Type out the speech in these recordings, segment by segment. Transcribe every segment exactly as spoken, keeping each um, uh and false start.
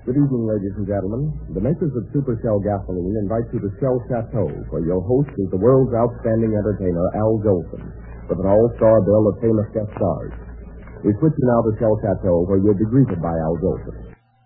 Good evening, ladies and gentlemen. The makers of Super Shell Gasoline invite you to Shell Chateau, where your host is the world's outstanding entertainer, Al Jolson, with an all-star bill of famous guest stars. We switch you now to Shell Chateau, where you'll be greeted by Al Jolson.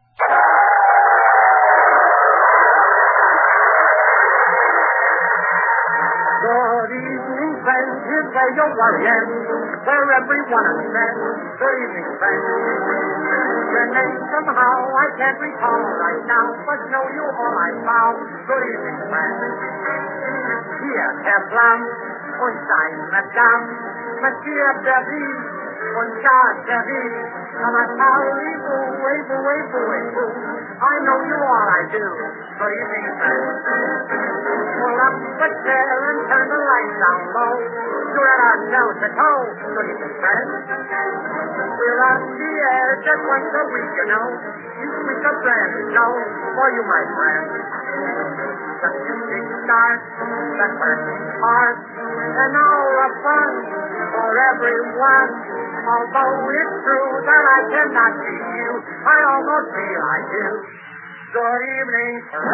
Good evening, friends. Here's where your worrying, where everyone is friends. Good evening, friends. Your name somehow I can't recall right now, but know you all I found. Good evening, friends. Hier, Herr Flamm, und sein Madame, Monsieur Berry, und Charles Berry, Amatali, boo-way, boo-way, boo-way, boo. I know you all I do. Good evening, friends. Pull up the chair and turn the lights down low. You're at our Shell Chateau. Good evening, friends. We're on the air just once a week, you know. Each week a brand new show for you, my friends. The music starts, the curtain parts, an hour of fun for everyone. Although it's true that I cannot see you, I almost feel I do. Good evening,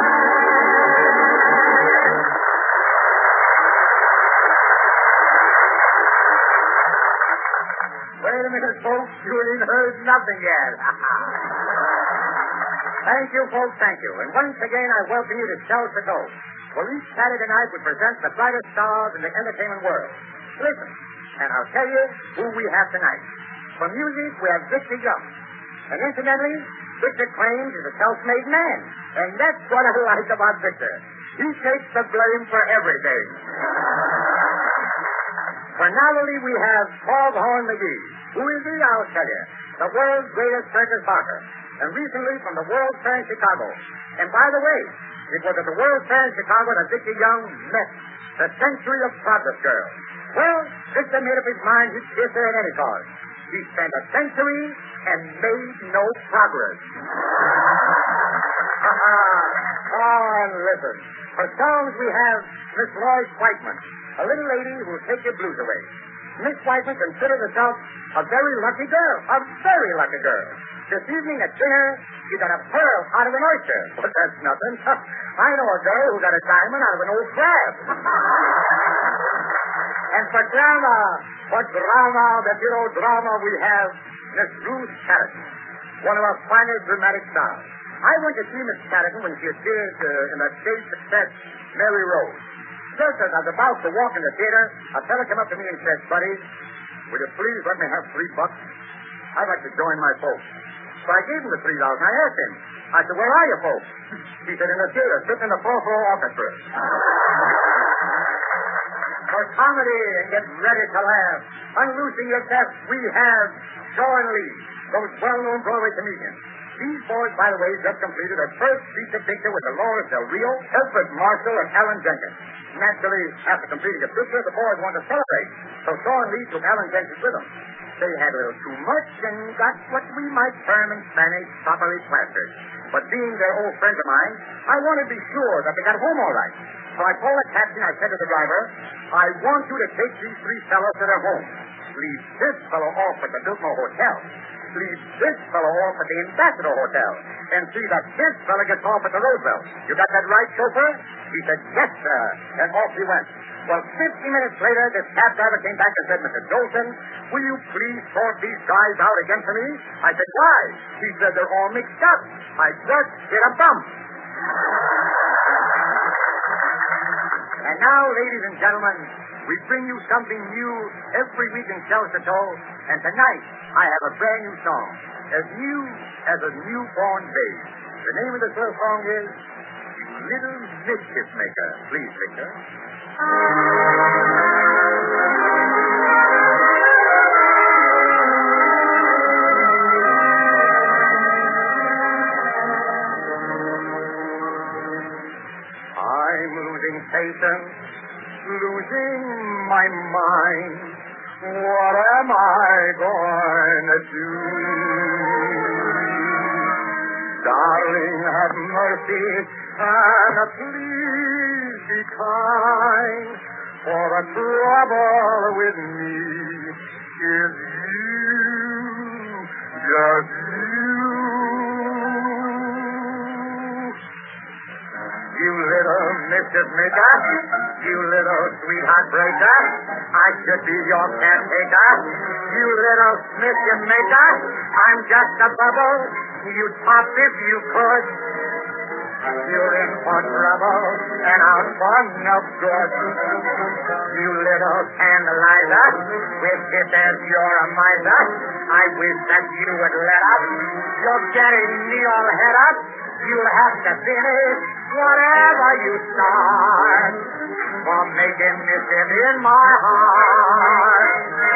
friends. Wait a minute, folks. You ain't heard nothing yet. Thank you, folks. Thank you. And once again, I welcome you to Shell Chateau, where each Saturday night we present the brightest stars in the entertainment world. Listen, and I'll tell you who we have tonight. For music, we have Victor Young. And incidentally, Victor claims he's a self-made man. And that's what I like about Victor. He takes the blame for everything. For novelty, we have Paul the Horn McGee. Who is he? I'll tell you. The world's greatest circus barker. And recently from the World's Fair in Chicago. And by the way, it was at the World's Fair in Chicago that Victor Young met the Century of Progress girl. Well, Victor made up his mind he'd kiss her at any cost. He spent a century and made no progress. Oh, and listen. For songs, we have Miss Lois Whiteman, a little lady who will take your blues away. Miss Whiteman considers herself a very lucky girl, a very lucky girl. This evening at dinner, she got a pearl out of an oyster. But that's nothing. I know a girl who got a diamond out of an old crab. And for drama, for drama, the hero drama, we have Miss Ruth Chatterton, one of our finest dramatic stars. I went to see Miss Chatterton when she appeared uh, in that great success, Mary Rose. Just as I was about to walk in the theater, a fellow came up to me and said, "Buddy, will you please let me have three bucks? I'd like to join my folks." So I gave him the three dollars, and I asked him, I said, "Where are your folks?" He said, "In the theater, sitting in the fourth row orchestra." For comedy and get ready to laugh, unloosing your depth, we have Shaw and Lee, those well-known Broadway comedians. These boys, by the way, just completed their first feature picture with Dolores Del Rio, Elfred Marshall, and Alan Jenkins. Naturally, after completing the picture, the boys wanted to celebrate. So Shaw and Lee took Alan Jenkins with them. They had a little too much and got what we might term in Spanish properly plastered. But being their old friends of mine, I wanted to be sure that they got home all right. So I called a taxi and I said to the driver, "I want you to take these three fellows to their home. Leave this fellow off at the Biltmore Hotel. Leave this fellow off at the Ambassador Hotel. And see that this fellow gets off at the Roosevelt. You got that right, chauffeur?" He said, "Yes, sir." And off he went. Well, fifty minutes later, this cab driver came back and said, "Mister Jolson, will you please sort these guys out again for me?" I said, "Why?" He said, "They're all mixed up. I just hit a bump." And now, ladies and gentlemen, we bring you something new every week in Shell Chateau, and tonight I have a brand new song, as new as a newborn babe. The name of this little song is Little Mischief Maker. Please, Victor. I'm losing patience, losing my mind. What am I going to do? Darling, have mercy and please be kind, for the trouble with me is you, just you. mischief maker, you little sweetheart breaker. I should be your caretaker, you little mischief maker. I'm just a bubble, you'd pop if you could. You're in for trouble and out for no good. You little scandalizer, with it as you're a miser. I wish that you would let up. You're getting me all head up. You'll have to finish whatever you start for making mischief in my heart.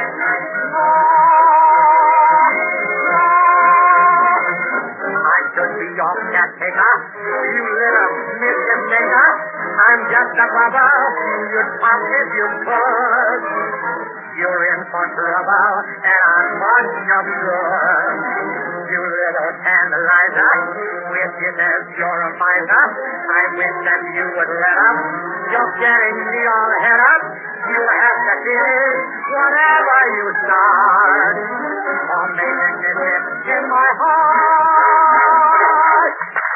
I should be your caretaker, you little mischief maker. I'm just a bubble, you'd pop if you could. You're in for trouble, and I'm on your good. You little scandalizer, with it as you're a miser. I wish that you would let up. You're getting me all head up. You'll have to finish whatever you start for making it in my heart.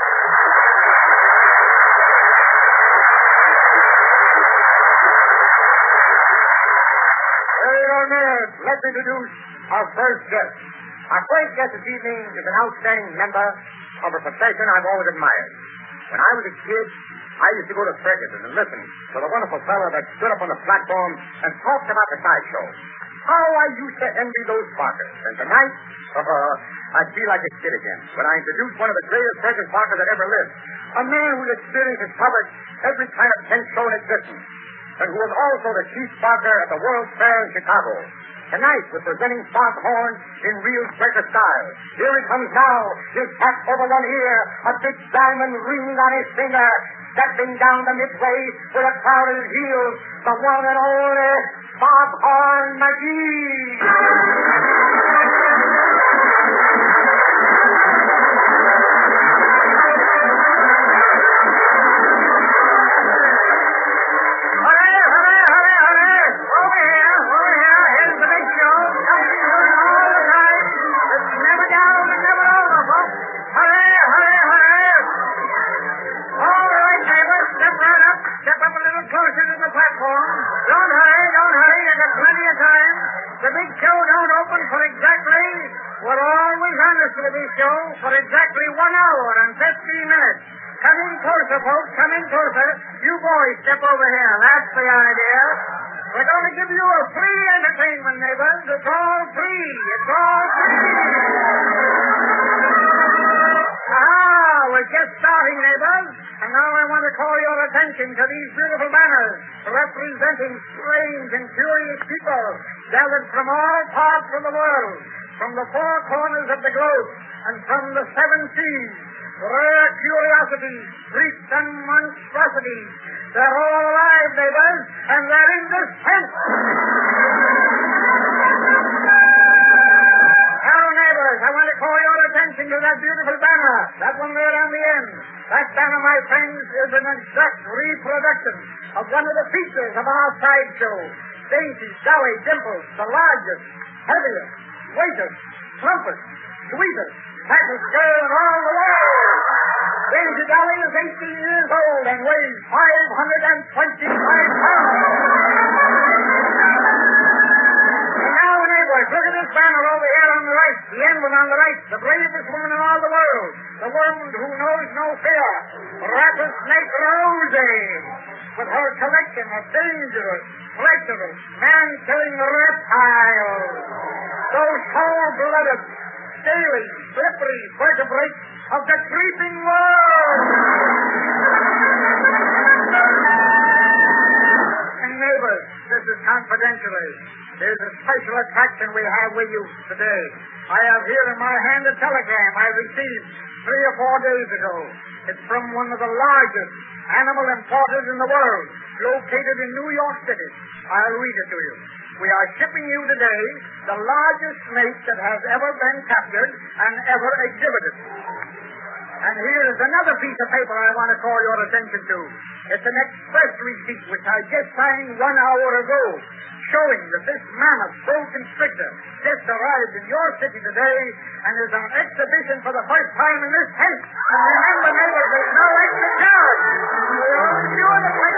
Let's introduce our first guest. Our first guest this evening is an outstanding member of a profession I've always admired. When I was a kid, I used to go to circuses and listen to the wonderful fellow that stood up on the platform and talked about the sideshow. How I used to envy those parkers. And tonight, uh, I feel like a kid again when I introduce one of the greatest circus parkers that ever lived. A man whose experience has covered every kind of tent show in existence, and who was also the chief barker at the World's Fair in Chicago. Tonight, we're presenting Foghorn in real circus style. Here he comes now, his hat over one ear, a big diamond ring on his finger, stepping down the midway with a crowd at his heels, the one and only Foghorn McGee. For exactly one hour and fifteen minutes. Come in closer, folks. Come in closer. You boys, step over here. That's the idea. We're going to give you a free entertainment, neighbors. It's all free. It's all free. Ah, we're just starting, neighbors. And now I want to call your attention to these beautiful banners representing strange and curious people gathered from all parts of the world, from the four corners of the globe, and from the seven seas. Rare curiosities, freaks, and monstrosities. They're all alive, neighbors, and they're in this tent. Now, neighbors, I want to call your attention to that beautiful banner, that one there on the end. That banner, my friends, is an exact reproduction of one of the features of our sideshow. Dainty, Sally Dimples, the largest, heaviest, weightest, plumpest, sweetest, fattest girl in all the world. Daisy Dolly is eighteen years old and weighs five hundred twenty-five pounds. And now, neighbors, look at this banner over here on the right. The end one on the right. The bravest woman in all the world. The woman who knows no fear. Rattlesnake Rosie. With her collection of dangerous, treacherous, man-killing reptiles. Those cold-blooded, scaly, slippery vertebrates of the creeping world. And neighbors, this is confidentially. There's a special attraction we have with you today. I have here in my hand a telegram I received three or four days ago. It's from one of the largest animal importers in the world, located in New York City. I'll read it to you. We are shipping you today the largest snake that has ever been captured and ever exhibited. And here is another piece of paper I want to call your attention to. It's an express receipt which I just signed one hour ago, showing that this mammoth bull constrictor just arrived in your city today and is on exhibition for the first time in this tent. And remember, neighbors, there's no extra charge. We're sure the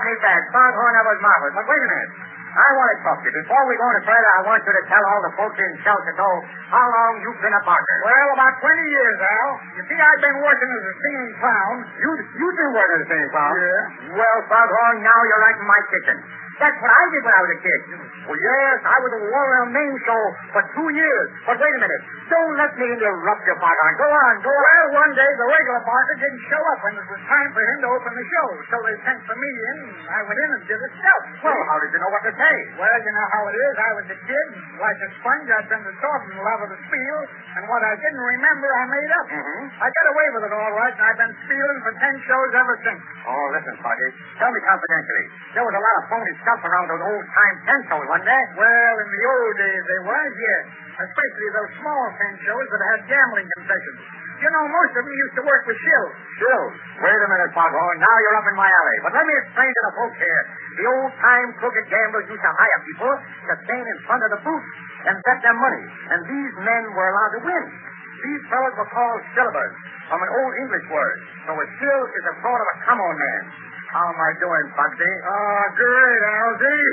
me back. Foghorn, that was marvelous. But wait a minute. I want to talk to you. Before we go any further, I want you to tell all the folks in Shelterville how long you've been a barker. Well, about twenty years, Al. You see, I've been working as a singing clown. You, you've been working as a singing clown? Yeah. Well, Foghorn, now you're right in my kitchen. That's what I did when I was a kid. Well, yes, I was at the Warren Main Show for two years. But wait a minute. Don't let me interrupt you, Foghorn. Go on, go on. Well, one day the regular barker didn't show up when it was time for him to open the show. So they sent for me in, and I went in and did it myself. Well, how did you know what to say? Well, you know how it is. I was a kid, and like a sponge, I'd been absorbed in the love of the spiel, and what I didn't remember, I made up. Mm-hmm. I got away with it all right, and I've been spieling for ten shows ever since. Oh, listen, Foggy. Tell me confidentially. There was a lot of phony stuff around those old-time pen shows, wasn't there? Well, in the old days there was, yes. Especially those small pen shows that had gambling concessions. You know, most of them used to work with shills. Shills? Wait a minute, Foghorn. Now you're up in my alley. But let me explain to the folks here. The old-time crooked gamblers used to hire people to stand in front of the booth and bet their money. And these men were allowed to win. These fellows were called shillabers, from an old English word. So a shill is a sort of a come-on man. How am I doing, Bugsy? Oh, great, Algy.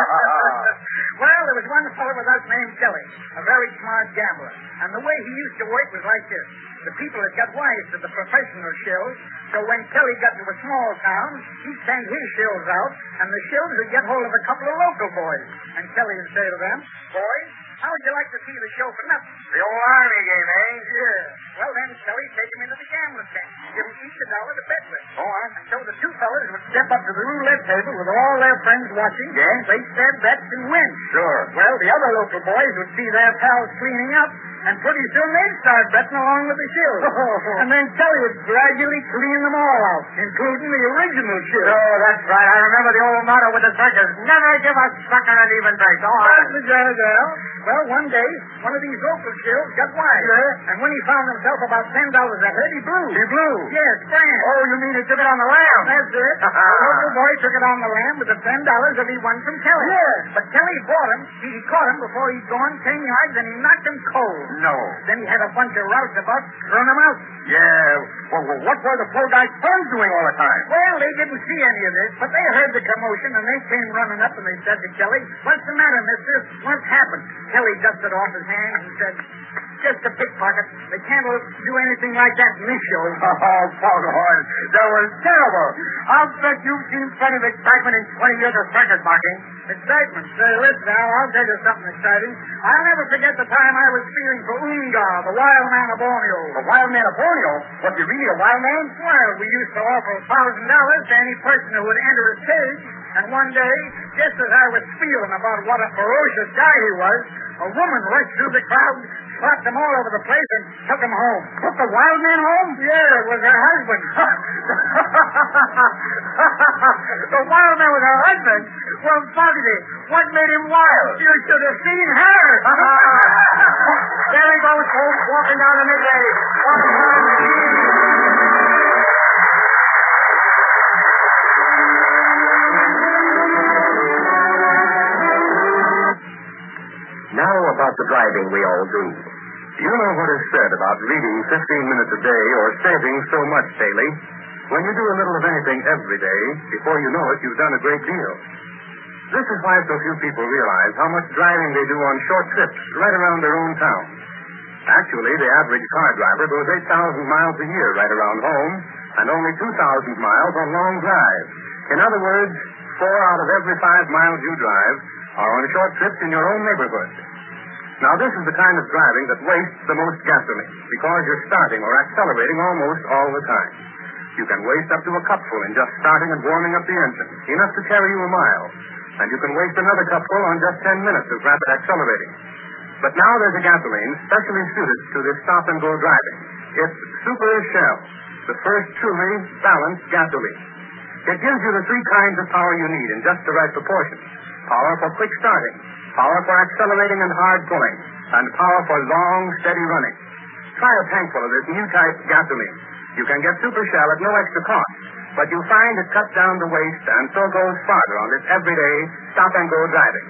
Well, there was one fellow with us named Kelly, a very smart gambler. And the way he used to work was like this. The people had got wise to the professional shills, so when Kelly got to a small town, he'd send his shills out, and the shills would get hold of a couple of local boys. And Kelly would say to them, "Boys, how would you like to see the show for nothing?" The old army game, eh? Yeah. Well, then Kelly'd take them into the gambling tent, give them each a dollar to bet with. Go on. And so the two fellas would step up to the roulette table with all their friends watching, Yes? place their bets, and win. Sure. Well, the other local boys would see their pals cleaning up, and pretty soon they'd start betting along with the shills. And then Kelly would gradually clean them all out, including the original shills. Oh, that's right. I remember the old motto with the circus. Never give a sucker an even break. Go on. That's the judge, Al. Well, one day, one of these local shills got wise. Yeah? And when he found himself about ten dollars ahead, he blew. He blew? Yes, grand. Oh, you mean he took it on the lamb? That's it. The local boy took it on the lamb with the ten dollars that he won from Kelly. Yeah. But Kelly bought him. He, he caught him before he'd gone ten yards, and he knocked him cold. No. Then he had a bunch of roustabouts run him out. Yeah. Well, well, what were the poor guy's friends doing all the time? Well, they didn't see any of this, but they heard the commotion, and they came running up, and they said to Kelly, "What's the matter, mister? What's happened?" Kelly dusted off his hands and said, "Just a pickpocket. They can't do anything like that in this show." Oh, Foghorn, that was terrible. I'll bet you've seen plenty of excitement in twenty years of circus barking. Excitement. Say, listen, Al, I'll tell you something exciting. I'll never forget the time I was feeling for Oongar, the wild man of Borneo. The wild man of Borneo? Was he really a wild man? Well, we used to offer a thousand dollars to any person who would enter a stage, and one day, just as I was feeling about what a ferocious guy he was, a woman rushed through the crowd, slapped him all over the place, and took him home. Took the wild man home? Yeah, it was her husband. The wild man was her husband? Well, Bugsy, what made him wild? You should have seen her. There he goes, folks, walking down the midway. Walking down the Now about the driving we all do. You know what is said about reading fifteen minutes a day or saving so much daily. When you do a little of anything every day, before you know it, you've done a great deal. This is why so few people realize how much driving they do on short trips right around their own town. Actually, the average car driver goes eight thousand miles a year right around home and only two thousand miles on long drives. In other words, four out of every five miles you drive are on short trips in your own neighborhood. Now, this is the kind of driving that wastes the most gasoline because you're starting or accelerating almost all the time. You can waste up to a cupful in just starting and warming up the engine, enough to carry you a mile. And you can waste another cupful on just ten minutes of rapid accelerating. But now there's a gasoline specially suited to this stop-and-go driving. It's Super Shell, the first truly balanced gasoline. It gives you the three kinds of power you need in just the right proportion. Power for quick starting, power for accelerating and hard pulling, and power for long, steady running. Try a tankful of this new type gasoline. You can get Super Shell at no extra cost, but you'll find it cuts down the waste and so goes farther on this everyday stop-and-go driving.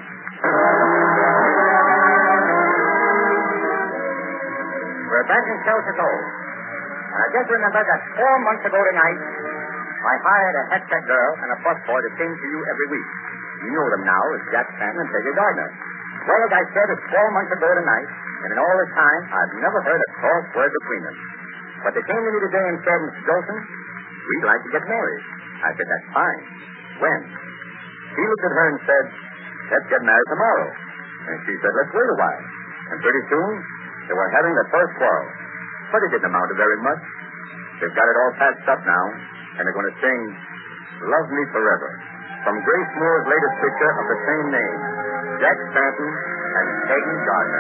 We're back in Shelterville. I just remember that four months ago tonight, I hired a head-set girl and a busboy that came to you every week. You know them now as Jack Stanton and Peggy Gardner. Well, as I said, it's four months ago tonight, and in all this time, I've never heard a cross word between them. But they came to me today and said, Mister Jolson, we'd like to get married. I said, that's fine. When? He looked at her and said, let's get married tomorrow. And she said, let's wait a while. And pretty soon, they were having their first quarrel. But it didn't amount to very much. They've got it all patched up now, and they're going to sing Love Me Forever from Grace Moore's latest picture of the same name, Jack Stanton and Peggy Gardner.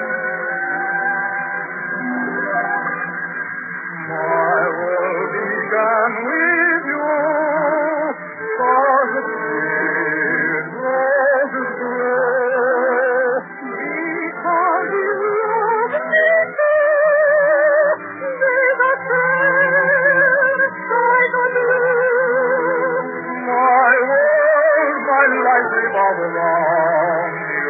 My world began with you, was a kid, roses grow, because you loved me too, with a friend, like a blue. My world, my life revolved around you.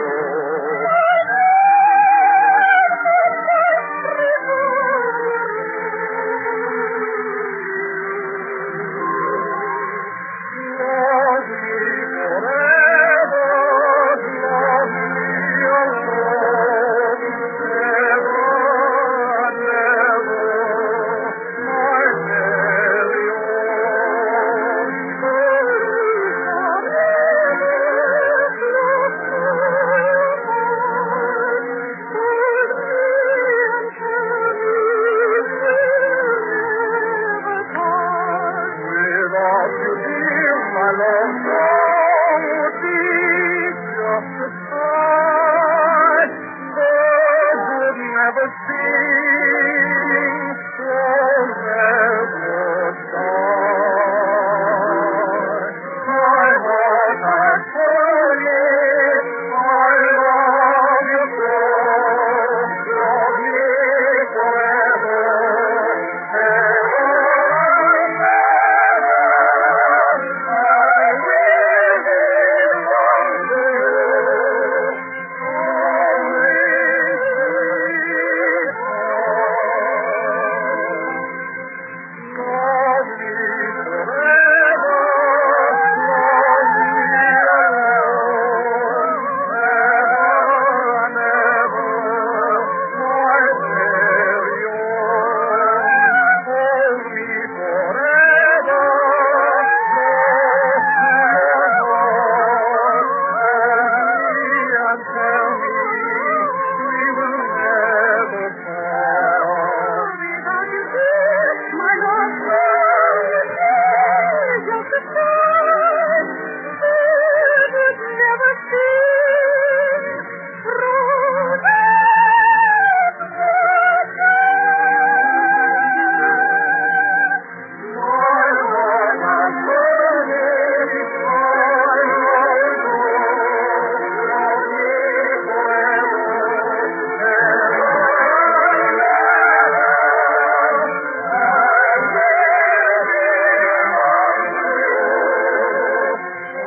Love me forever, love me alone, ever and ever, my very own. Without you, dear, my love song would be just a sigh. Birds would never sing, souls never die. My heart has told you, I love you so. Love me forever, ever and ever. I will belong to you. Love me forever, love me alone, ever and ever, my very own. Hold me forever, and tell me we will never part. Without you, dear, my love song is just a sigh. It would never cease through the My heart has told me, I love you. Love me forever, ever and ever. I will belong to you.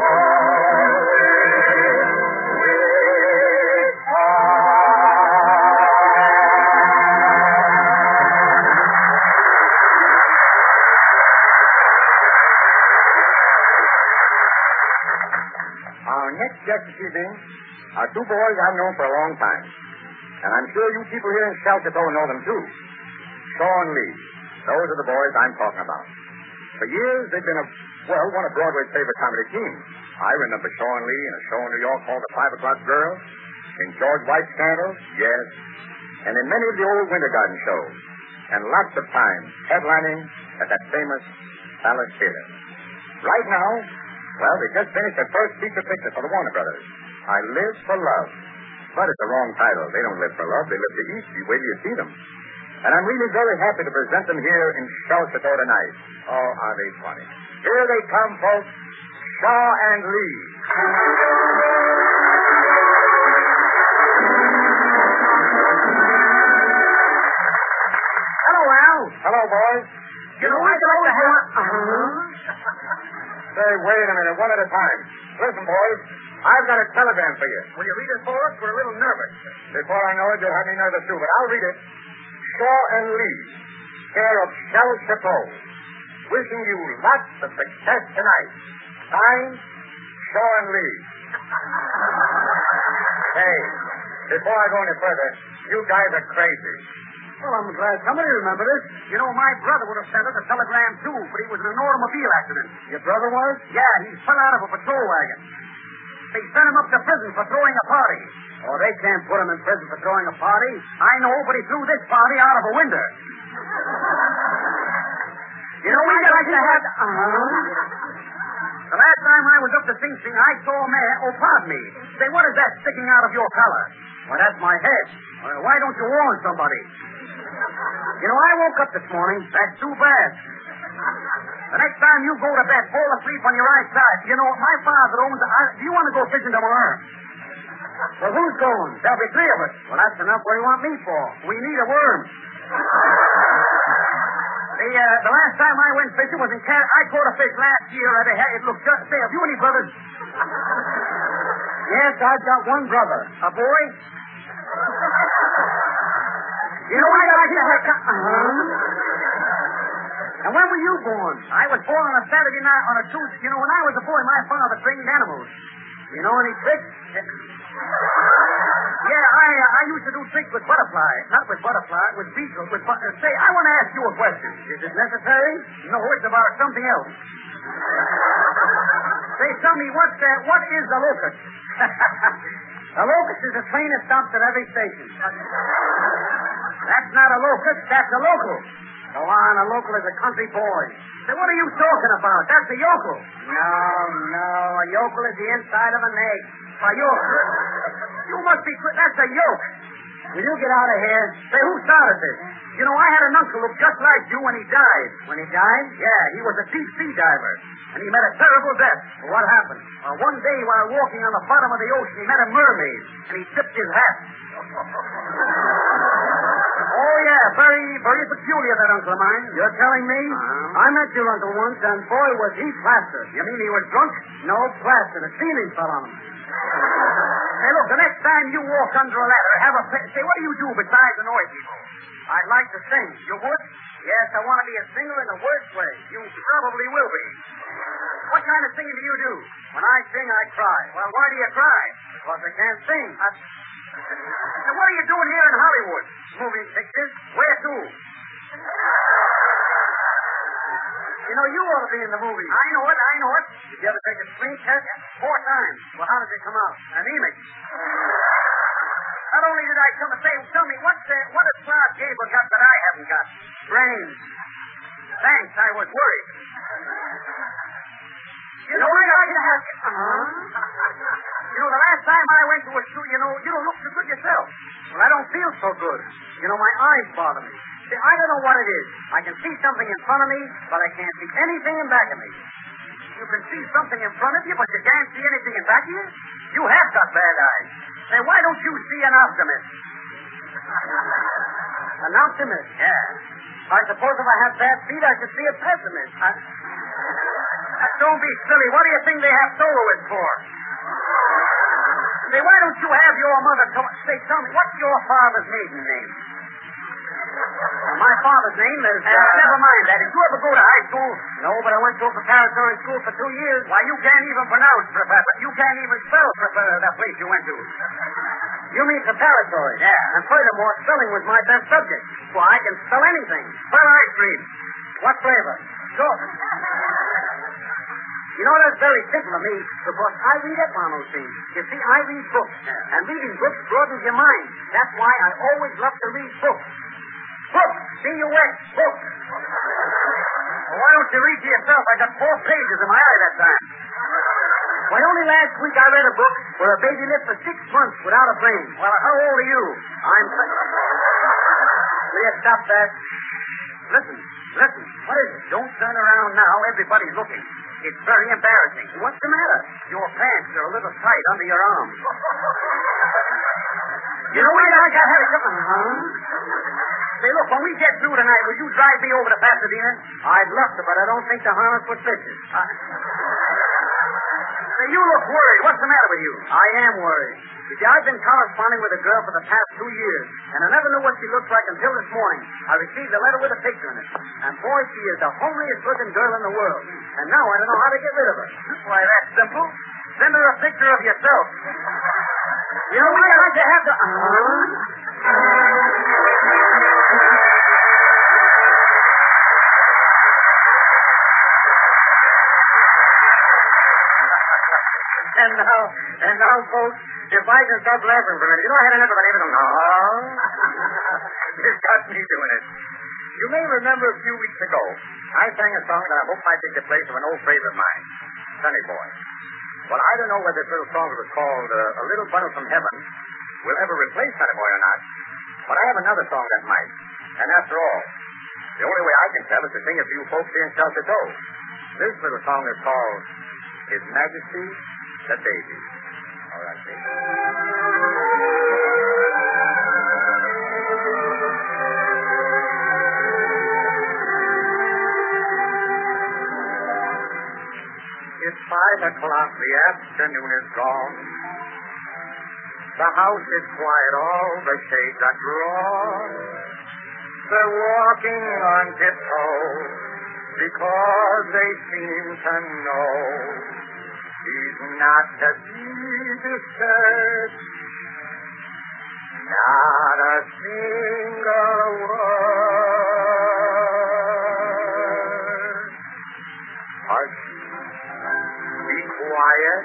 Our next guests this evening are two boys I've known for a long time. And I'm sure you people here in Sheltertoe know them, too. Shaw and Lee. Those are the boys I'm talking about. For years, they've been, a well, one of Broadway's favorite comedy teams. I remember Shaw and Lee in a show in New York called The Five O'Clock Girl, in George White's Scandal, yes, and in many of the old Winter Garden shows, and lots of times headlining at that famous Palace Theater. Right now, well, they just finished their first feature picture for the Warner Brothers, I Live for Love. But it's the wrong title. They don't live for love. They live to eat. You wait till you see them. And I'm really very happy to present them here in Sheltertoe tonight. Oh, are they funny? Here they come, folks. Shaw and Lee. Hello, Al. Hello, boys. You know, I'd like to have... Uh-huh. Say, wait a minute, one at a time. Listen, boys, I've got a telegram for you. Will you read it for us? We're a little nervous. Before I know it, you'll have me nervous, too, but I'll read it. Shaw and Lee, care of Sheltertoe. wishing you lots of success tonight. Signed, Sean Lee. Hey, before I go any further, you guys are crazy. Well, I'm glad somebody remembered it. You know, my brother would have sent us a telegram, too, but he was in an automobile accident. Your brother was? Yeah, he fell out of a patrol wagon. They sent him up to prison for throwing a party. Oh, they can't put him in prison for throwing a party. I know, but he threw this party out of a window. You know, we'd like to have... Uh-huh. The last time I was up to Sing Sing, I saw a man... Oh, pardon me. Say, what is that sticking out of your collar? Well, that's my head. Well, why don't you warn somebody? You know, I woke up this morning. That's too bad. The next time you go to bed, fall asleep on your right side. You know, my father owns... A, do you want to go fishing tomorrow? Well, who's going? There'll be three of us. Well, that's enough. What do you want me for? We need a worm. The, uh, the last time I went fishing was in Canada. I caught a fish last year at a head. It looked just... Say, have you any brothers? Yes, I've got one brother. A boy? You know, I like to have... Uh-huh. And when were you born? I was born on a Saturday night on a Tuesday. You know, when I was a boy, my father trained animals. You know any tricks? Yeah, I uh, I used to do tricks with butterfly. Not with butterfly, with beetles. With but- uh, say, I want to ask you a question. Is it necessary? No, it's about something else. Say, tell me, what's that? What is a locust? A locust is a train that stops at every station. That's not a locust, that's a local. Go on, a local is a country boy. Say, what are you talking about? That's a yokel. No, no, a yokel is the inside of an egg. A yokel? You must be... That's a yoke. Will you get out of here? Say, who started this? You know, I had an uncle who looked just like you when he died. When he died? Yeah, he was a deep sea diver. And he met a terrible death. Well, what happened? Well, one day while walking on the bottom of the ocean, he met a mermaid. And he tipped his hat. Oh, yeah, very, very peculiar, that uncle of mine. You're telling me? Uh-huh. I met your uncle once, and boy, was he plastered. You mean he was drunk? No, plastered. A ceiling fell on him. Hey, look, the next time you walk under a ladder, have a... Pe- Say, what do you do besides annoy people? I'd like to sing. You would? Yes, I want to be a singer in the worst way. You probably will be. What kind of singing do you do? When I sing, I cry. Well, why do you cry? Because I can't sing. I... Now, what are you doing here in Hollywood? Moving pictures? Where to? You know, you ought to be in the movie. I know it, I know it. Did you ever take a screen test? Four times. Well, how did it come out? Anemic. Not only did I come to say, tell me, what's the, what has Clark Gable got that I haven't got? Brains. Thanks, I was worried. You know, I like to have... Uh-huh. You know, the last time I went to a shoot, you know, you don't look so good yourself. Well, I don't feel so good. You know, my eyes bother me. See, I don't know what it is. I can see something in front of me, but I can't see anything in back of me. You can see something in front of you, but you can't see anything in back of you? You have got bad eyes. Say, why don't you see an optimist? An optimist? Yeah. I suppose if I had bad feet, I could see a pessimist. I... Don't be silly. What do you think they have soloists for? Say, why don't you have your mother come... Say, tell me, what's your father's maiden name? Well, my father's name is... Uh, uh, never mind that. Did you ever go to high school? No, but I went to a preparatory school for two years. Why, you can't even pronounce preparatory. You can't even spell preparatory, that place you went to. You mean preparatory? Yeah. And furthermore, spelling was my best subject. Well, I can spell anything. Spell ice cream. What flavor? Sure. You know, that's very simple to me, because I read up on those things. You see, I read books, and reading books broadens your mind. That's why I always love to read books. Books! B U X, books. Well, why don't you read to yourself? I got four pages in my eye that time. Why, only last week I read a book where a baby lived for six months without a brain. Well, how old are you? I'm... Will you stop that? Listen, listen. What is it? Don't turn around now. Everybody's looking. It's very embarrassing. What's the matter? Your pants are a little tight under your arms. You know, wait, I got had it. Uh-huh. Say, look, when we get through tonight, will you drive me over to Pasadena? I'd love to, but I don't think the harness would fit you. Uh... Say, you look worried. What's the matter with you? I am worried. You see, I've been corresponding with a girl for the past two years, and I never knew what she looked like until this morning. I received a letter with a picture in it. And, boy, she is the homeliest looking girl in the world. And now I don't know how to get rid of her. Why, that's simple. Send her a picture of yourself. You know, we got to have the... And now, and now, folks, if I can stop laughing for a minute. You know, I had enough of it. Even no. This got me doing it. You may remember a few weeks ago, I sang a song that I hope might take the place of an old phrase of mine, Sonny Boy. Well, I don't know whether this little song that was called uh, A Little Bundle from Heaven will ever replace Sonny Boy or not, but I have another song that might. And after all, the only way I can tell is to sing it for you folks here in Shelter. This little song is called His Majesty the Baby. All right, baby. It's five o'clock, the afternoon is gone. The house is quiet, all the shades are drawn. They're walking on tiptoe because they seem to know he's not to be disturbed. Not a single word. Hush. Be quiet.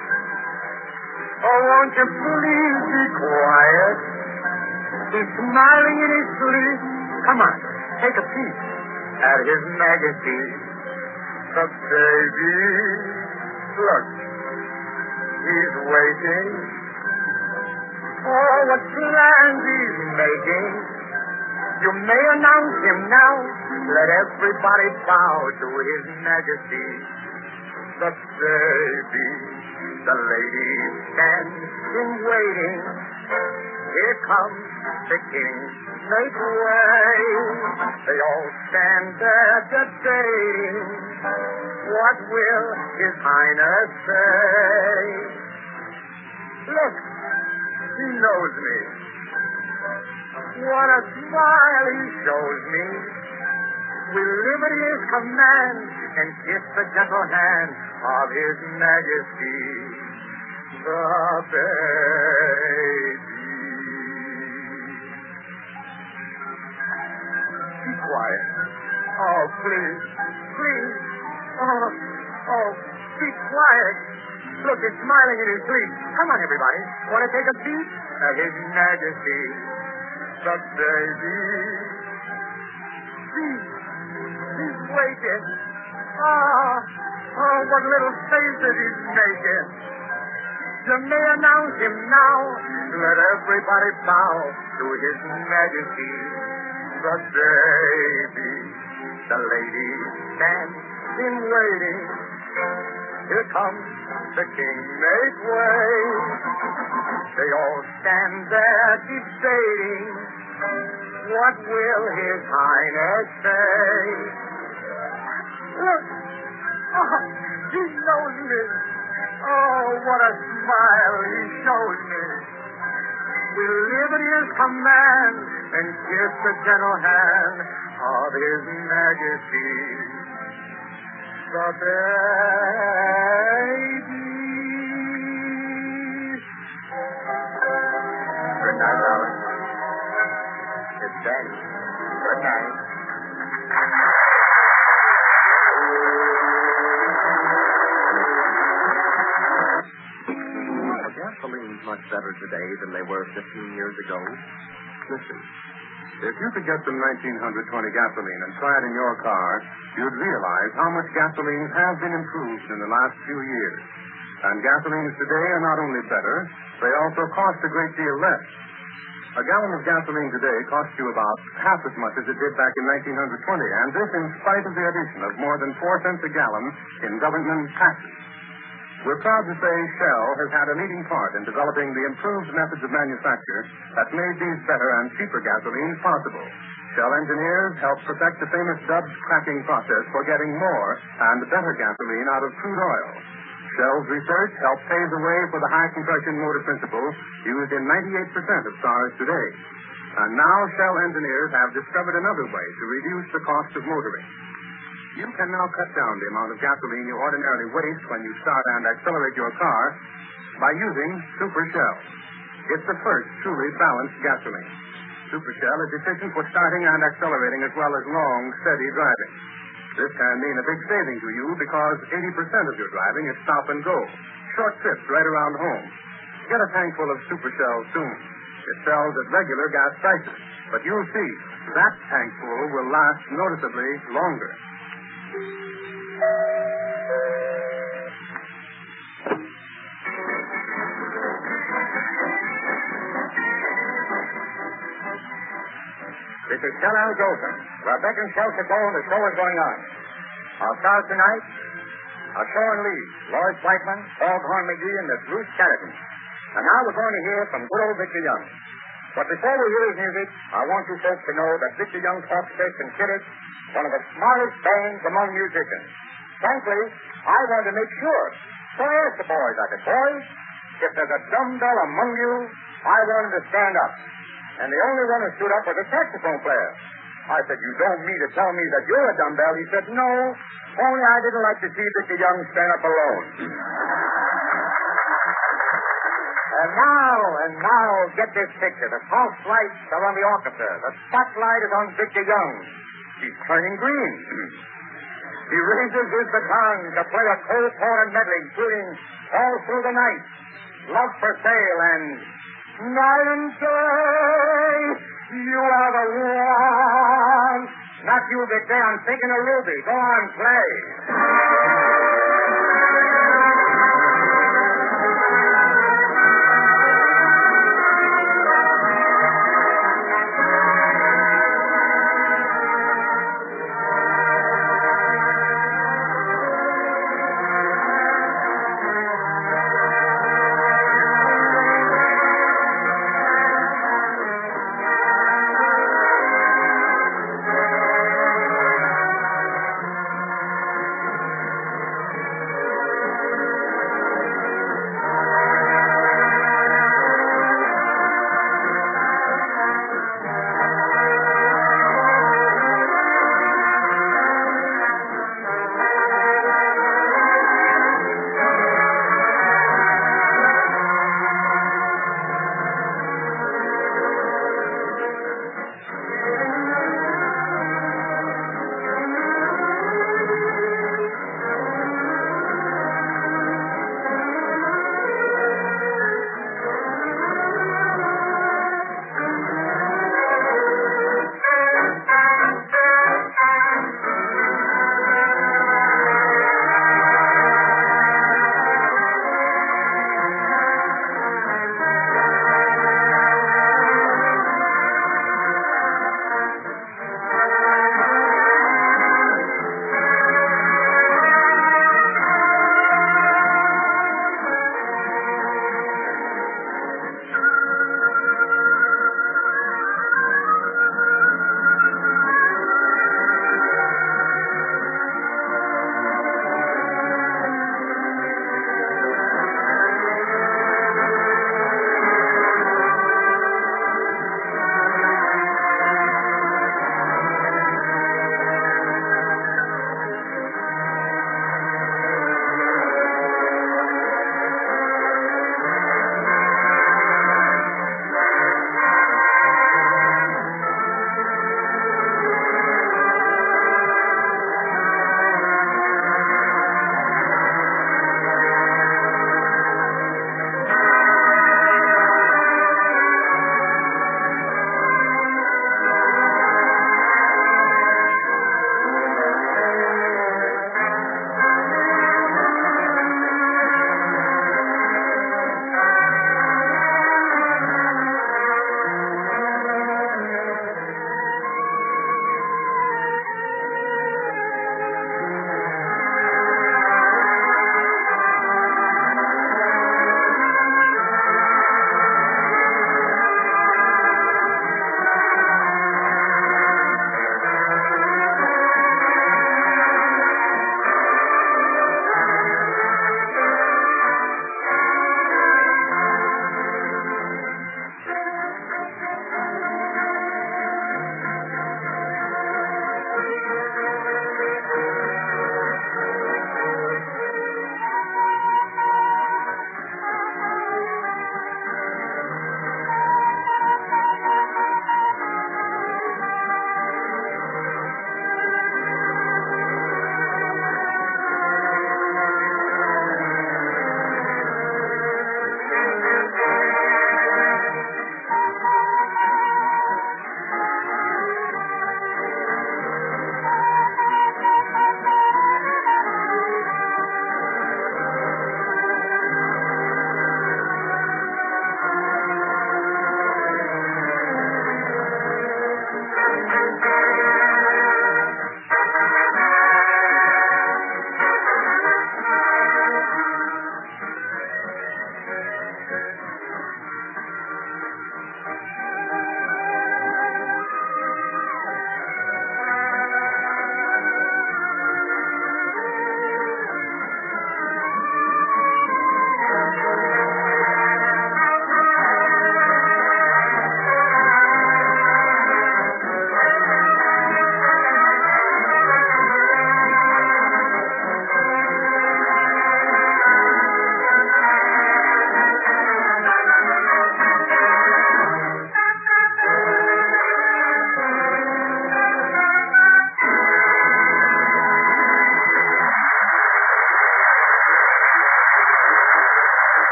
Oh, won't you please be quiet? He's smiling in his sleep. Come on, take a peek at His Majesty the baby. Look, he's waiting for what plans he's making. You may announce him now. Let everybody bow to His Majesty the baby. The lady stands in waiting. Here comes the king. Make way. They all stand there debating. What will His Highness say? Look, he knows me. What a smile he shows me. We live at his command and kiss the gentle hand of His Majesty the baby. Be quiet. Oh, please, please. Oh, oh, be quiet. Look, he's smiling in his sleep. Come on, everybody. Want to take a seat? At His Majesty the baby. See, he's waiting. Oh, oh, what little faces he's making. You may announce him now. Let everybody bow to His Majesty the baby. The lady stands in waiting. Here comes the king. Make way. They all stand there debating. What will His Highness say? Look. Oh, he knows me. Oh, what a smile he shows me. We live at His command and kiss the gentle hand of His Majesty the baby. Good night, darling. It's Daddy. Good night. Are gasolines much better today than they were fifteen years ago? Listen. If you could get some nineteen twenty gasoline and try it in your car, you'd realize how much gasolines have been improved in the last few years. And gasolines today are not only better, they also cost a great deal less. A gallon of gasoline today costs you about half as much as it did back in nineteen twenty, and this in spite of the addition of more than four cents a gallon in government taxes. We're proud to say Shell has had a leading part in developing the improved methods of manufacture that made these better and cheaper gasolines possible. Shell engineers helped perfect the famous Dubs cracking process for getting more and better gasoline out of crude oil. Shell's research helped pave the way for the high compression motor principle used in ninety-eight percent of cars today. And now Shell engineers have discovered another way to reduce the cost of motoring. You can now cut down the amount of gasoline you ordinarily waste when you start and accelerate your car by using Super Shell. It's the first truly balanced gasoline. Super Shell is efficient for starting and accelerating as well as long, steady driving. This can mean a big saving to you because eighty percent of your driving is stop and go, short trips right around home. Get a tank full of Super Shell soon. It sells at regular gas prices, but you'll see that tank full will last noticeably longer. This is Shell Al Jolson. We're back in Shell Chateau and the show is going on. Our stars tonight are Sean Lee, Lloyd Blackman, Foghorn McGee, and Miss Ruth Chatterton. And now we're going to hear from good old Victor Young. But before we hear his music, I want you folks to know that Victor Young Quartet is considered one of the smartest bands among musicians. Frankly, I wanted to make sure. So I asked the boys, I said, boys, if there's a dumbbell among you, I wanted to stand up. And the only one who stood up was a saxophone player. I said, you don't mean to tell me that you're a dumbbell? He said, no, only I didn't like to see Victor Young stand up alone. And now, and now, get this picture. The false lights are on the orchestra. The spotlight is on Victor Young. He's turning green. He raises his baton to play a Cole Porter medley, including All Through the Night, Love for Sale, and Night and Day, You Are the One. Not you, Victor. I'm thinking of Ruby. Go on, play.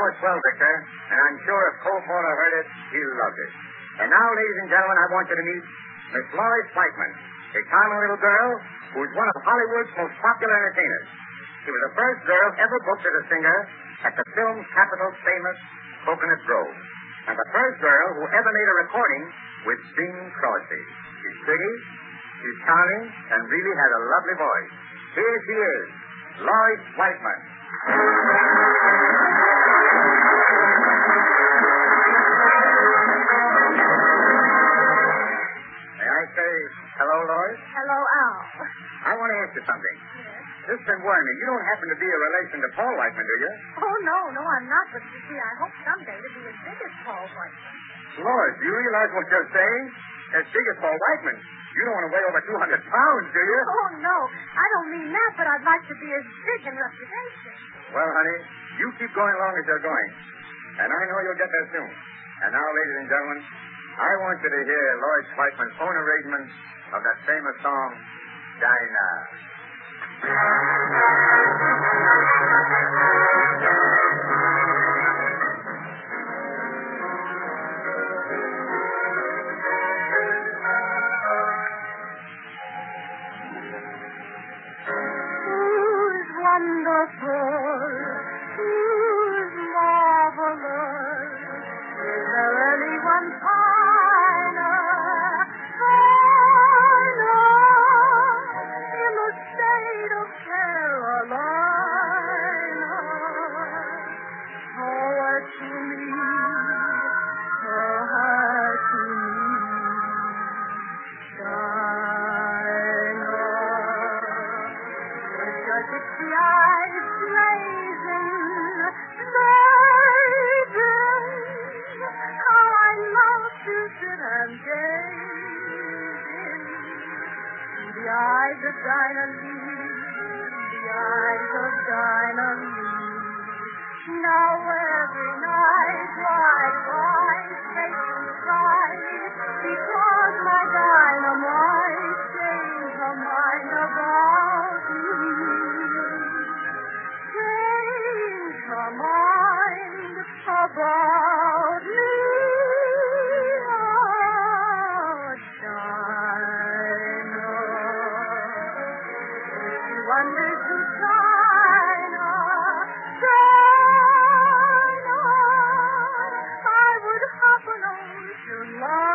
was swell, Victor. And I'm sure if Cole Porter heard it, he'll love it. And now, ladies and gentlemen, I want you to meet Miss Lois Whiteman, a charming little girl who's one of Hollywood's most popular entertainers. She was the first girl ever booked as a singer at the film capital's famous Coconut Grove. And the first girl who ever made a recording with Bing Crosby. She's pretty, she's charming, and really has a lovely voice. Here she is, Lois Whiteman. May I say hello, Lois? Hello, Al. I want to ask you something. This has been worrying me. You don't happen to be a relation to Paul Whiteman, do you? Oh, no, no, I'm not. But you see, I hope someday to be as big as Paul Whiteman. Lois, do you realize what you're saying? As big as Paul Whiteman. You don't want to weigh over two hundred pounds, do you? Oh, no. I don't mean that, but I'd like to be as big in reputation. Well, honey, you keep going along as you're going. And I know you'll get there soon. And now, ladies and gentlemen, I want you to hear Lois Whiteman's own arrangement of that famous song, Dinah. Who's wonderful? Who's marvelous? Is there anyone finer? Finer in the state of Carolina? Oh, what to me, oh, what to me, Dinah. With your Dixie eyes blazing, baby, how I love to sit and gaze in the eyes of Dinah Lee, the eyes of Dinah Lee. Now every night, why, why, take and cry, because my dynamite changed her mind about me. Change her mind about me. Oh, Dinah. If she wonders who Dinah, Dinah, I would hop an ocean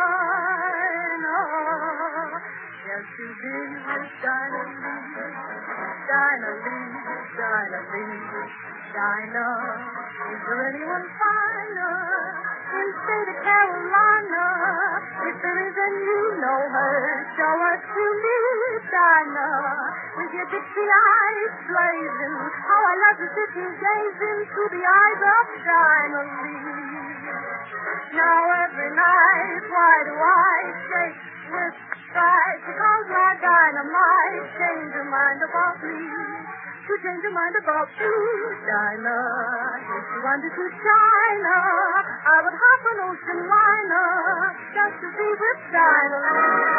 liner just to be with Dinah Lee, Dinah Lee, Dinah Lee, Dinah. Is there anyone finer in state of Carolina? If there is, then you know her. Show her to me, Dinah. With your Dixie eyes blazing, how I love to sit and gaze into the eyes of Dinah Lee. Now every night, why do I shake with fright? Because my dynamite changed her mind about me. To change your mind about you, Dinah. If you wanted to China, I would hop an ocean liner just to be with Dinah.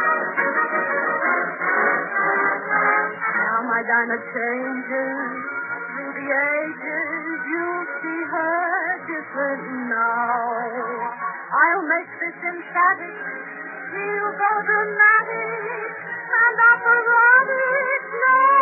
Now my Dinah changes through the ages. You'll see her different now. I'll make this emphatic. She'll go dramatic and operatic now.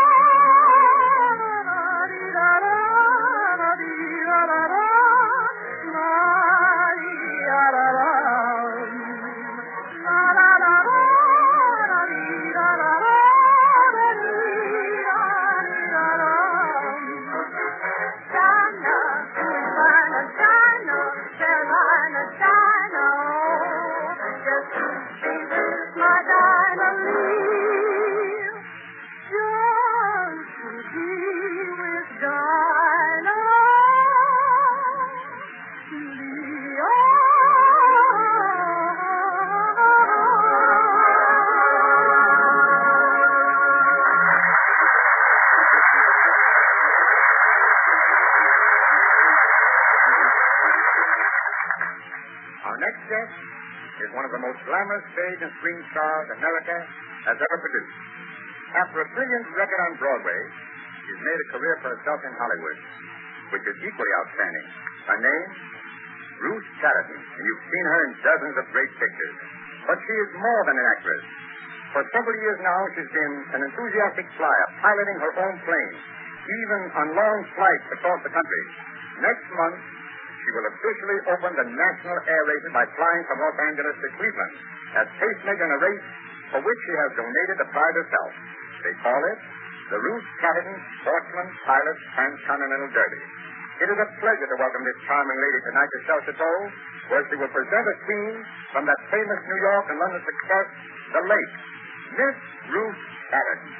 Is one of the most glamorous stage and screen stars America has ever produced. After a brilliant record on Broadway, she's made a career for herself in Hollywood. which is equally outstanding. Her name? Ruth Chatterton, and you've seen her in dozens of great pictures. But she is more than an actress. For several years now, she's been an enthusiastic flyer, piloting her own plane, even on long flights across the country. Next month, she will officially open the national air races by flying from Los Angeles to Cleveland as pacemaker in a race for which she has donated the prize herself. They call it the Ruth Chatterton Sportsman Pilot Transcontinental Derby. It is a pleasure to welcome this charming lady tonight to Shell Chateau, where she will present a scene from that famous New York and London success, The Lake, Miss Ruth Chatterton.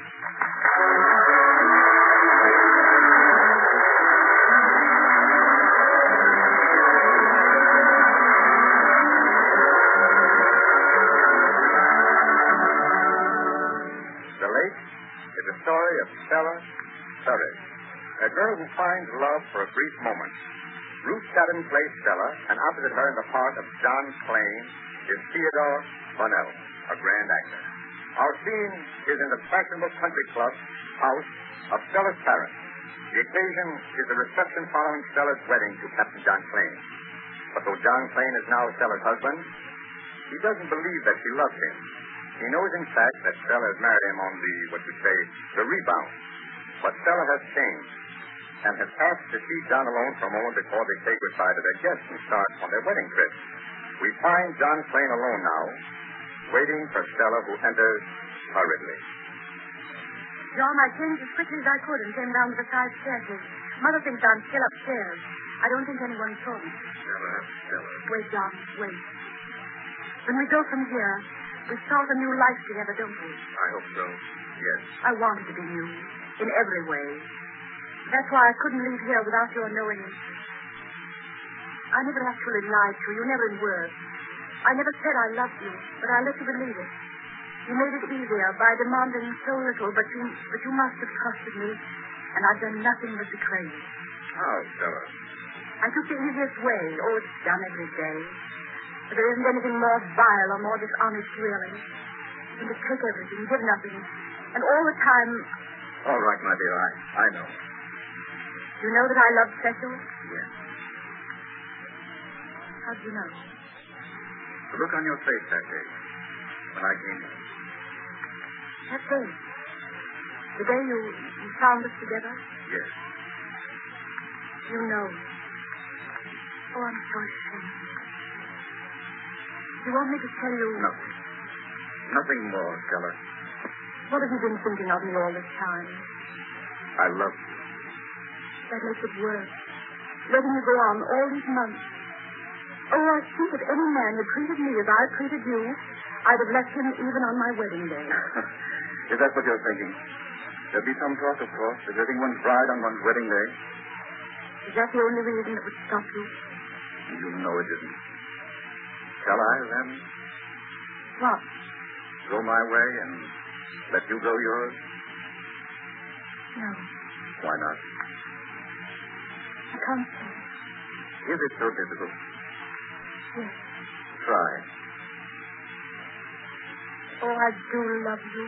The Lake is a story of Stella Surrey, a girl who finds love for a brief moment. Ruth Chatterton plays Stella, and opposite her in the part of John Clane is Theodore Bonnell, a grand actor. Our scene is in the fashionable country club house of Stella's parents. The occasion is the reception following Stella's wedding to Captain John Clane. But though John Clane is now Stella's husband, he doesn't believe that she loves him. He knows, in fact, that Stella has married him on the, what you say, the rebound. But Stella has changed and has asked to see John alone for a moment before they say goodbye to their guests and start on their wedding trip. We find John Clane alone now, waiting for Stella, who enters hurriedly. John, I changed as quickly as I could and came down to the side staircase. Mother thinks I'm still upstairs. I don't think anyone saw me. Stella, Stella. Wait, John, wait. When we go from here, we start a new life together, don't we? I hope so. Yes. I want it to be new, in every way. That's why I couldn't leave here without your knowing it. I never actually lied to you, never in words. I never said I loved you, but I let you believe it. You made it easier by demanding so little, but you but you must have trusted me, and I've done nothing but betray you. How, Stella? I took the easiest way. Oh, it's done every day. But there isn't anything more vile or more dishonest, really, than to take everything, give nothing, and all the time... All right, my dear, I, I know. You know that I love Cecil? Yes. How do you know? The look on your face that day, when I came in. That day? The day you, you found us together? Yes. You know. Oh, I'm so ashamed. You want me to tell you... Nothing. Nothing more, Stella. What have you been thinking of me all this time? I love you. That makes it worse. Letting you go on all these months. Oh, I think if any man had treated me as I treated you, I'd have left him even on my wedding day. Is that what you're thinking? There'll be some talk, of course, deserting one's bride on one's wedding day. Is that the only reason it would stop you? You know it isn't. Shall I, then? What? Go my way and let you go yours? No. Why not? I can't say. Is it so difficult? Yes. Try. Oh, I do love you.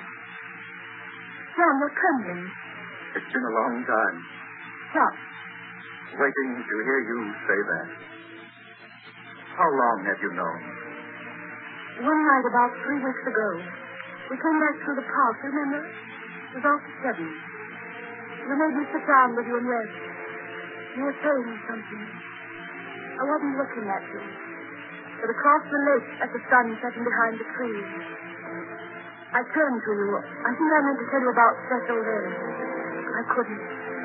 John, you're trembling. It's been a long time. What? Waiting to hear you say that. How long have you known? One night about three weeks ago, we came back through the park, remember? It was after seven. You made me sit down with you and rest. You were saying something. I wasn't looking at you, but across the lake at the sun setting behind the trees. I turned to you. I think I meant to tell you about Cecil then. I couldn't.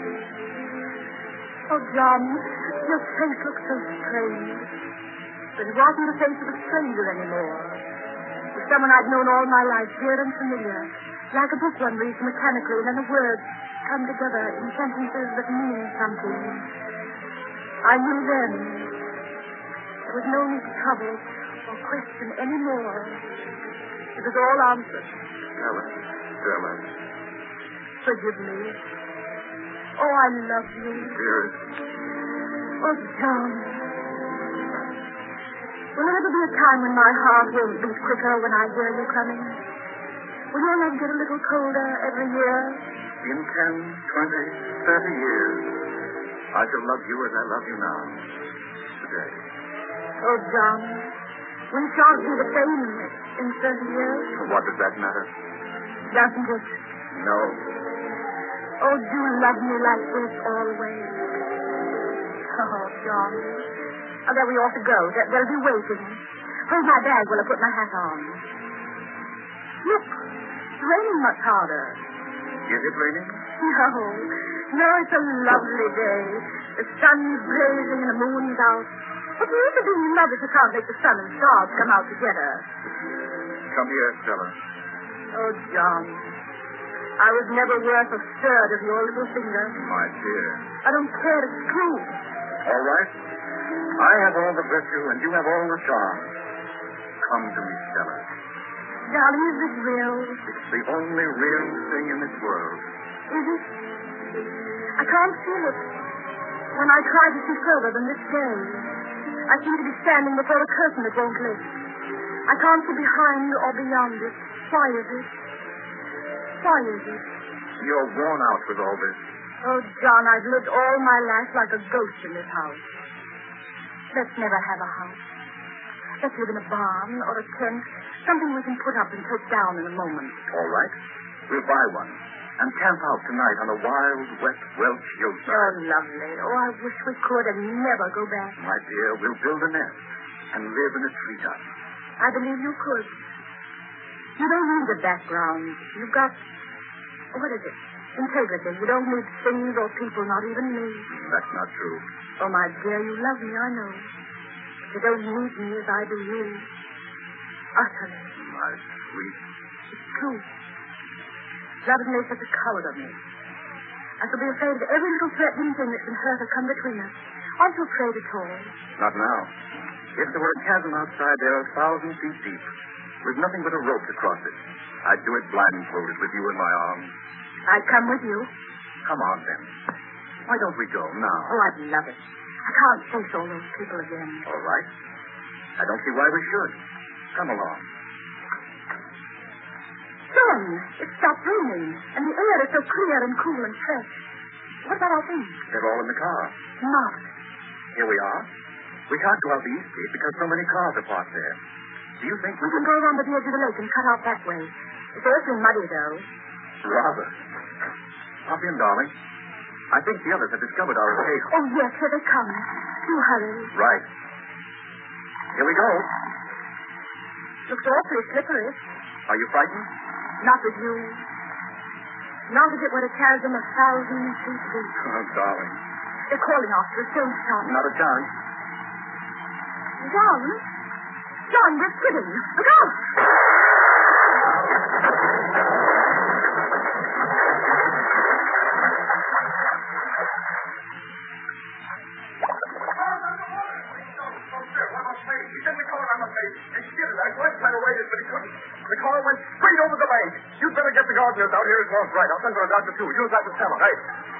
Oh, John, your face looks so strange. But it wasn't the face of a stranger anymore. It was someone I'd known all my life, dear and familiar. Like a book one reads mechanically, and then the words come together in sentences that mean something. I knew then. There was no need to trouble or question any more. It was all answered. Stella, Stella. Forgive me. Oh, I love you. Dearest. Oh, John. Will there ever be a time when my heart won't beat quicker when I hear you coming? Will your love get a little colder every year? In ten, twenty, thirty years. I shall love you as I love you now. Today. Oh, John, we shan't be the same in thirty years. What does that matter? Doesn't it? No. Oh, do love me like this always. Oh, John. Oh, there we ought to go. There, there'll be waiting. Where's my bag while I put my hat on? Look, it's raining much harder. Is it raining? No, no, it's a lovely day. The sun's blazing and the moon's out. What do you to do in love if you can't make the sun and stars come out together? Come here, Stella. Oh, John, I was never worth a third of your little finger. My dear. I don't care. It's true. All right. I have all the virtue and you have all the charm. Come to me, Stella. Darling, is it real? It's the only real thing in this world. Is it? I can't feel it. When I try to see further than this day, I seem to be standing before a curtain that won't lift. I can't see behind or beyond it. Why is it? Why is it? You're worn out with all this. Oh, John, I've lived all my life like a ghost in this house. Let's never have a house. Let's live in a barn or a tent, something we can put up and take down in a moment. All right. We'll buy one and camp out tonight on a wild, wet Welsh hillside. Oh, lovely. Oh, I wish we could and never go back. My dear, we'll build a nest and live in a treetop. I believe you could. You don't need a background. You've got, what is it? Integrity. You don't need things or people, not even me. That's not true. Oh, my dear, you love me, I know. But you don't need me as I do you. Utterly. My sweet. It's true. Love has made such a coward of me. I shall be afraid of every little threatening thing that can hurt or come between us. Aren't you afraid at all? Not now. If there were a chasm outside there a thousand feet deep, with nothing but a rope to cross it, I'd do it blindfolded with you in my arms. I'd come with you. Come on, then. Why don't we go now? Oh, I'd love it. I can't face all those people again. All right. I don't see why we should. Come along. John, it stopped raining, and the air is so clear and cool and fresh. What about our things? They're all in the car. Not. Here we are. We can't go out the east gate because so many cars are parked there. Do you think we We can go around the edge of the lake and cut out that way. It's awfully muddy, though. Rather. Hop in, darling. I think the others have discovered our escape. Oh, yes, here they come. Do hurry. Right. Here we go. Looks awfully slippery. Are you frightened? Not with you. Not if it were to carry them a thousand feet deep. Oh, darling. They're calling after us. Don't stop. Not a chance. John? John, we're skidding. Look out! The car went straight over the bank. You'd better get the gardeners out here at once, right? I'll send for a doctor, too. Use that with Stella, right?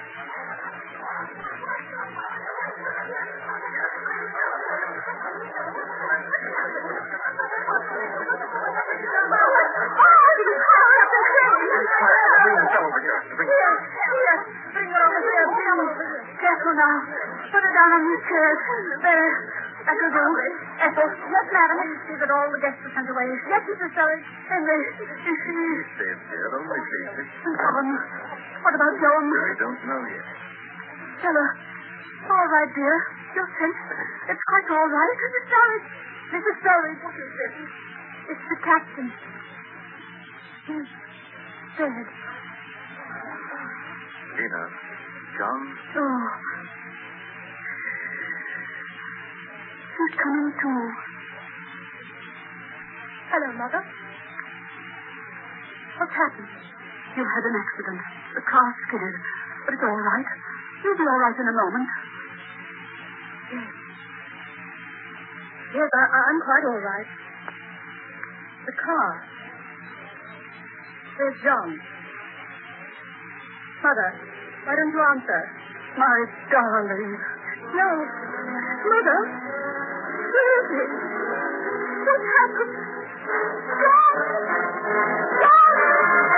Bring Stella over here. Bring Here, here. Bring her over here. Bring her over here. Careful now. Put her down on these chairs. There. That will do. Ethel. Yes, madam. See that all the guests are sent away. Yes, Missus Sellers. And they... Is she... Stay there. Don't be easy. John. What about Joan? We don't know yet. Stella. All right, dear. You're safe. It's quite all right. Missus Sellers. Missus Sellers. What is it? It's the captain. He's dead. Tina. John. Oh. He's coming too. Hello, Mother. What's happened? You had an accident. The car skidded. But it's all right. You'll be all right in a moment. Yes. Yes, I, I'm quite all right. The car. There's John. Mother, why don't you answer? My darling. No. Mother? Where is he? What happened? John!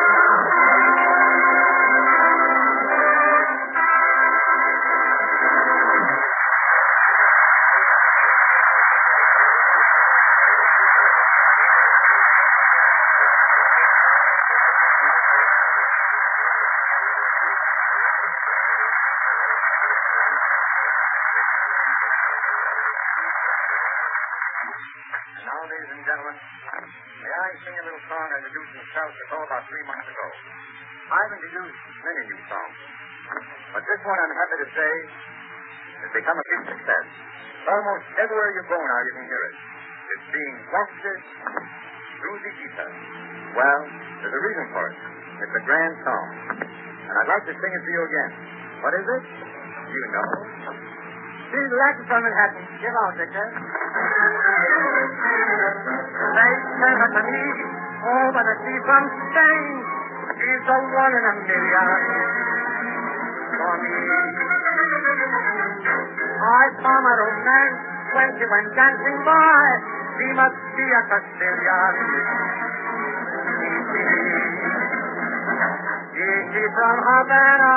John! introduced in South Dakota about three months ago. I've introduced many new songs. But this one, I'm happy to say, has become a big success. Almost everywhere you go now, you can hear it. It's being wafted through the ether. Well, there's a reason for it. It's a grand song. And I'd like to sing it to you again. What is it? You know. She's Latin from Manhattan. Give out, Victor. They sent her to me over the sea from Spain. She's the one in a million for me. I saw my romance when she went dancing by. She must be a Castilian. She's from Havana,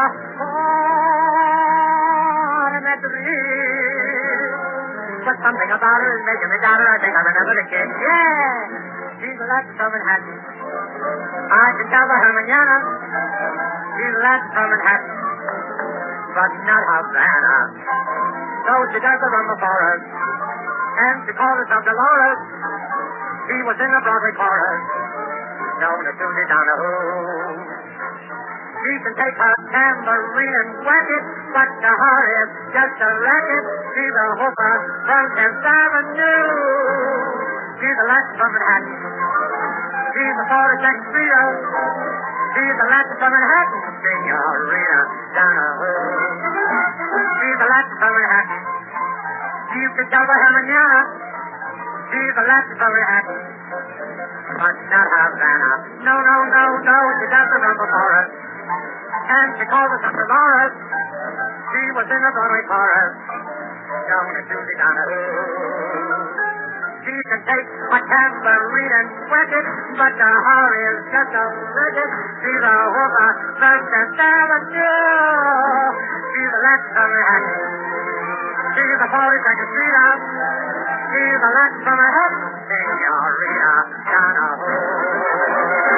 oh, Madrid. But something about her is making me doubt her. I think I remember the kid. Yeah, she's Latin from Manhattan. I can tell by her manana. She's Latin from Manhattan, but not Havana. So she does the rumba for us, and she calls herself Dolores. She was in the Broadway chorus, known as Susie Donahue. She can take her tambourine and whack it, but to her is just a racket. She's a hooper from Fifth Avenue. She's a Latin from Manhattan. She's a forty-second Street. She's a Latin from Manhattan. Senorita Donahue. She's a Latin from Manhattan. You can tell by her manana. She's a Latin from Manhattan, but not Havana. No, no, no, no. She does the rumba for us. And she calls herself Dolores. She was in the Broadway chorus, known as Susie Donahue. She can take a tambourine and whack it, but to her is just a ricket. She's a hooker from Fifth Avenue. She's a Latin from Manhattan. She's a forty-second Street out. She's a Latin from Manhattan. Senorita Donahue.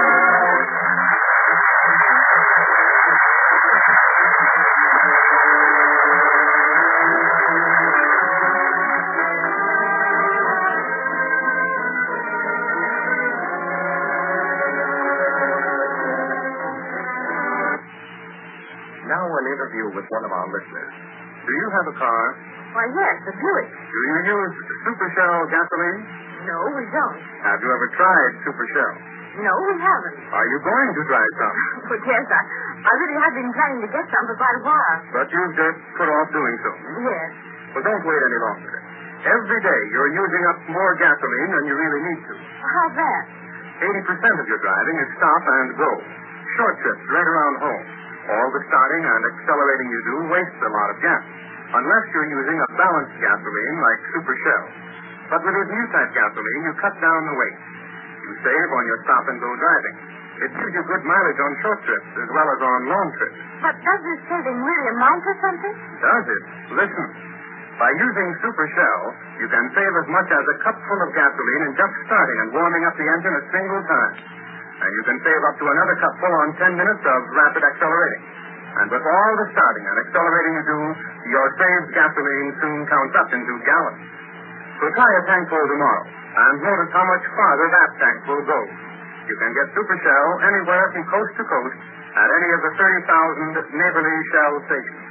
Now an interview with one of our listeners. Do you have a car? Why, yes, a Buick. Do you use Super Shell gasoline? No, we don't. Have you ever tried Super Shell? No, we haven't. Are you going to try some? But yes, I, I really have been planning to get some for quite a while. But you've just put off doing so. Yes. Well, don't wait any longer. Every day you're using up more gasoline than you really need to. How's that? eighty percent of your driving is stop and go. Short trips right around home. All the starting and accelerating you do wastes a lot of gas, unless you're using a balanced gasoline like Super Shell. But with this new type gasoline, you cut down the waste. You save on your stop-and-go driving. It gives you good mileage on short trips as well as on long trips. But does this saving really amount to something? Does it? Listen. By using Super Shell, you can save as much as a cupful of gasoline in just starting and warming up the engine a single time. And you can save up to another cupful on ten minutes of rapid accelerating. And with all the starting and accelerating you do, your saved gasoline soon counts up into gallons. So try a tankful tomorrow, and notice how much farther that tank will go. You can get Super Shell anywhere from coast to coast at any of the thirty thousand neighborly Shell stations.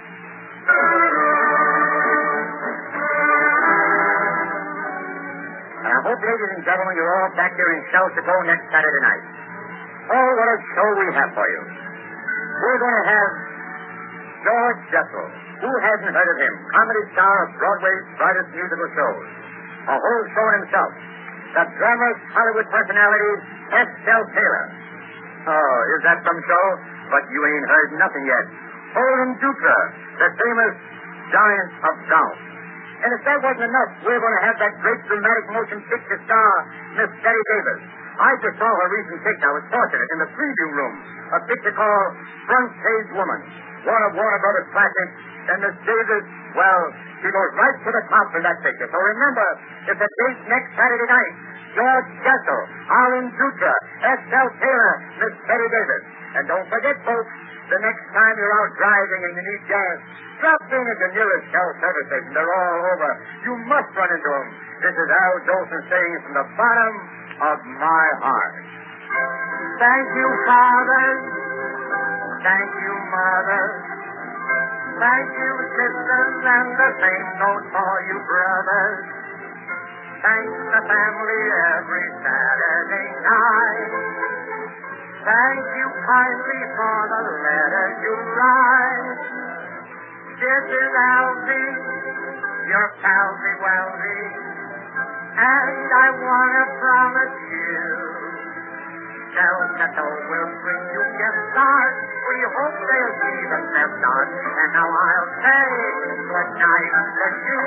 And I hope, ladies and gentlemen, you're all back here in South Dakota next Saturday night. Oh, what a show we have for you. We're going to have George Jessel. Who hasn't heard of him? Comedy star of Broadway's brightest musical shows. A whole show in himself. The glamorous Hollywood personality, Estelle Taylor. Oh, is that some show? But you ain't heard nothing yet. Holden Dutra, the famous giant of golf. And if that wasn't enough, we're going to have that great dramatic motion picture star, Miss Betty Davis. I just saw her recent picture. I was fortunate in the preview room. A picture called Front Page Woman. One of Warner Brothers classics. And Miss Davis, well, she goes right to the top in that picture. So remember, it's a date next Saturday night. George Jessel, Arlen Dutra, Estelle Taylor, Miss Betty Davis. And don't forget, folks, the next time you're out driving and you need gas, drop in at the nearest Shell service station. They're all over. You must run into them. This is Al Jolson saying from the bottom of my heart. Thank you, fathers. Thank you, mothers. Thank you, sisters, and the same goes for you, brothers. Thank the family every Saturday night. Thank you kindly for the letters you write. This is Alvy, your palsy Welvy, and I want to promise you, El Chateau will bring you guest stars. We hope they'll be the best art. And now I'll say good night to you.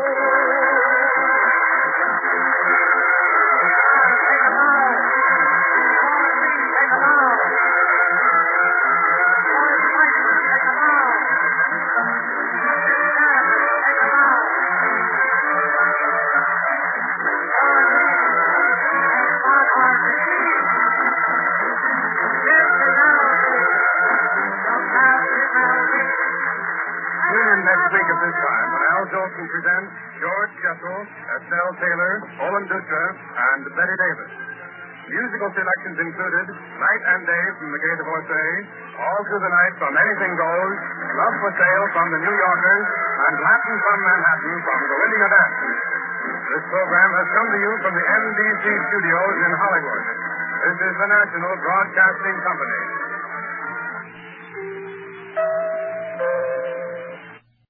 Take a bow. Please take a bow. Take a bow. Take a bow. Tune in next week at this time when Al Jolson presents George Jessel, Estelle Taylor, Owen Dutra, and Betty Davis. Musical selections included Night and Day from The Gate of Orsay, All Through the Night from Anything Goes, Love for Sale from The New Yorkers, and Latin from Manhattan from The Lydia Dance. This program has come to you from the N B C studios in Hollywood. This is the National Broadcasting Company.